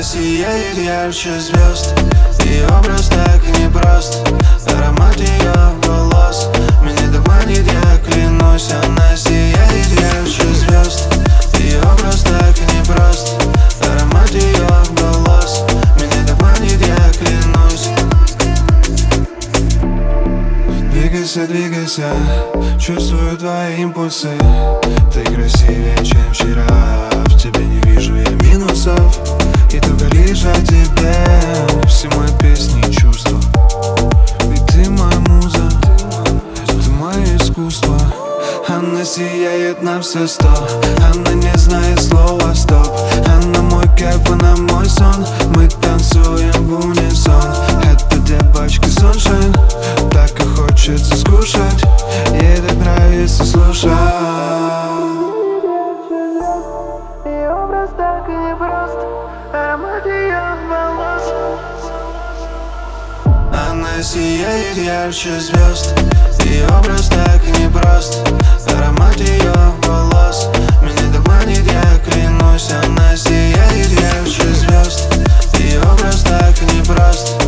Она сияет ярче звезд, и образ так непрост. Аромат ее волос меня дурманит, я клянусь. Она сияет ярче звезд, и образ так непрост. Аромат ее волос меня дурманит, я клянусь. Двигайся, двигайся, чувствую твои импульсы. Ты красивее, чем вчера, в тебе не вижу я минусов. И только лишь о тебе все мои песни и чувства. Ведь ты моя муза, ты мое искусство. Она сияет на все 100, она не знает слова стоп. Она мой кайф, она мой сон, мы танцуем в унисон. Эта девочка sunshine, так и хочется скушать, ей так нравится слушать. Она сияет ярче звезд, и образ так непрост. Аромат ее волос меня дурманит, я клянусь. Она сияет ярче звезд, и образ так непрост.